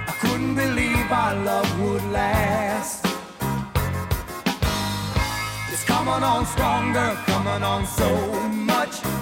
I couldn't believe our love would last. It's coming on stronger, coming on so much.